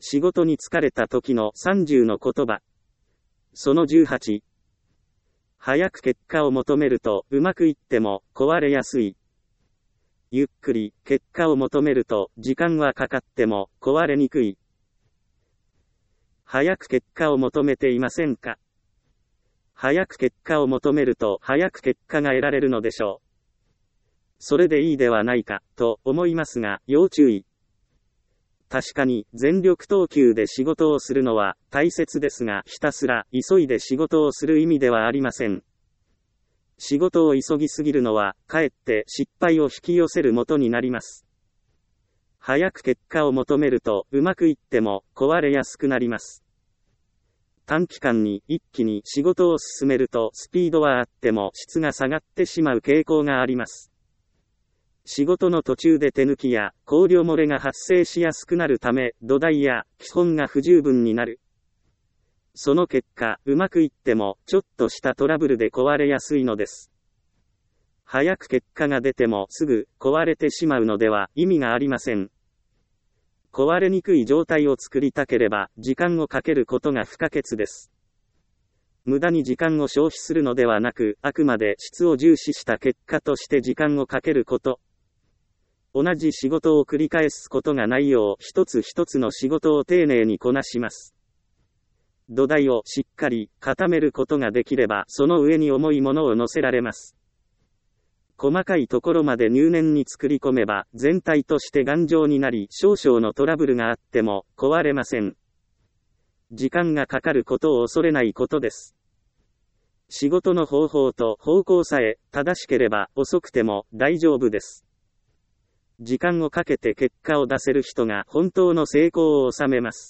仕事に疲れた時の30の言葉。その18。早く結果を求めるとうまくいっても壊れやすい。ゆっくり結果を求めると時間はかかっても壊れにくい。早く結果を求めていませんか？早く結果を求めると早く結果が得られるのでしょう。それでいいではないかと思いますが要注意。確かに全力投球で仕事をするのは大切ですが、ひたすら急いで仕事をする意味ではありません。仕事を急ぎすぎるのはかえって失敗を引き寄せるもとになります。早く結果を求めるとうまくいっても壊れやすくなります。短期間に一気に仕事を進めるとスピードはあっても質が下がってしまう傾向があります。仕事の途中で手抜きや考慮漏れが発生しやすくなるため、土台や基本が不十分になる。その結果、うまくいってもちょっとしたトラブルで壊れやすいのです。早く結果が出てもすぐ壊れてしまうのでは意味がありません。壊れにくい状態を作りたければ時間をかけることが不可欠です。無駄に時間を消費するのではなく、あくまで質を重視した結果として時間をかけること。同じ仕事を繰り返すことがないよう一つ一つの仕事を丁寧にこなします。土台をしっかり固めることができればその上に重いものを乗せられます。細かいところまで入念に作り込めば全体として頑丈になり、少々のトラブルがあっても壊れません。時間がかかることを恐れないことです。仕事の方法と方向さえ正しければ遅くても大丈夫です。時間をかけて結果を出せる人が本当の成功を収めます。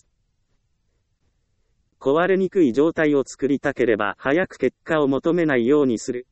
壊れにくい状態を作りたければ早く結果を求めないようにする。